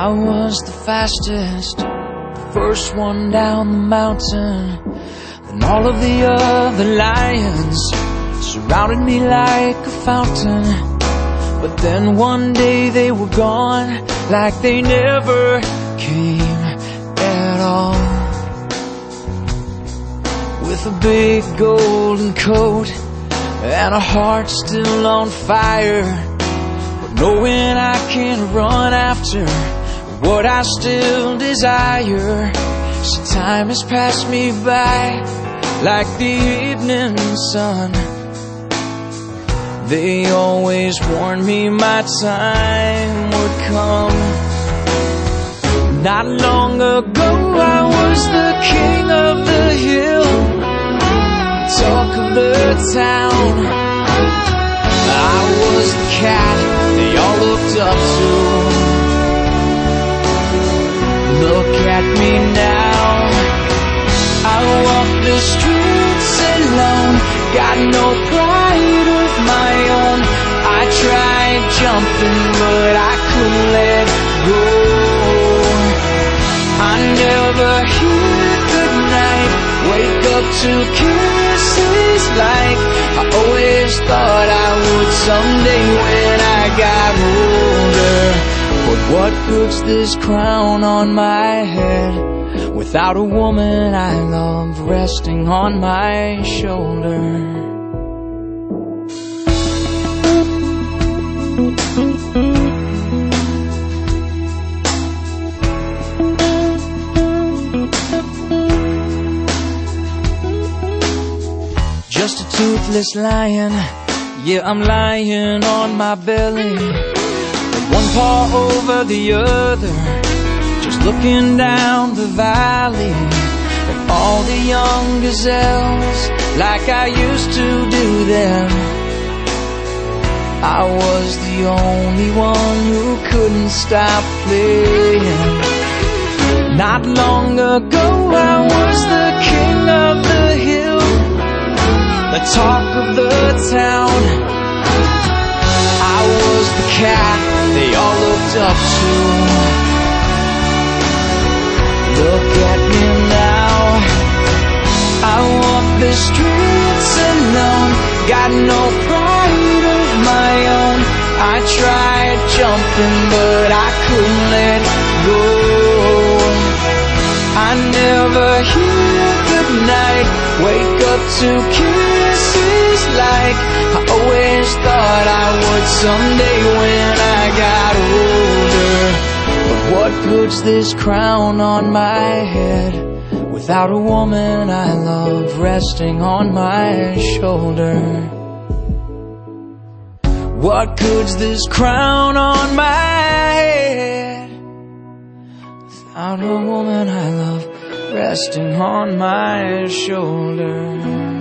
I was the fastest, the first one down the mountain. Then all of the other lions surrounded me like a fountain. But then one day they were gone, like they never came at all. With a big golden coat and a heart still on fire, but knowing I can't run after what I still desire. So time has passed me by like the evening sun. They always warned me my time would come. Not long ago I was the king of the hill, talk of the town. I was the cat they all looked up to. Look at me now, I walk the streets alone, got no pride of my own. I tried jumping but I couldn't let go. I never hear goodnight, wake up to kisses like I always thought I would someday when I got older. But what good's this crown on my head without a woman I love resting on my shoulder? Just a toothless lion, yeah, I'm lying on my belly, with one paw over the other, just looking down the valley at all the young gazelles, like I used to do them. I was the only one who couldn't stop playing. Not long ago I was the king of the hill, the talk of the town. I was the cat they all looked up to. Look at me now, I walk the streets alone, got no pride of my own. I tried jumping but I couldn't let go. I never hear goodnight, wake up to kisses like I always thought I would someday when I got older. But what good's this crown on my head without a woman I love resting on my shoulder? What good's this crown on my head without a woman I love resting on my shoulder?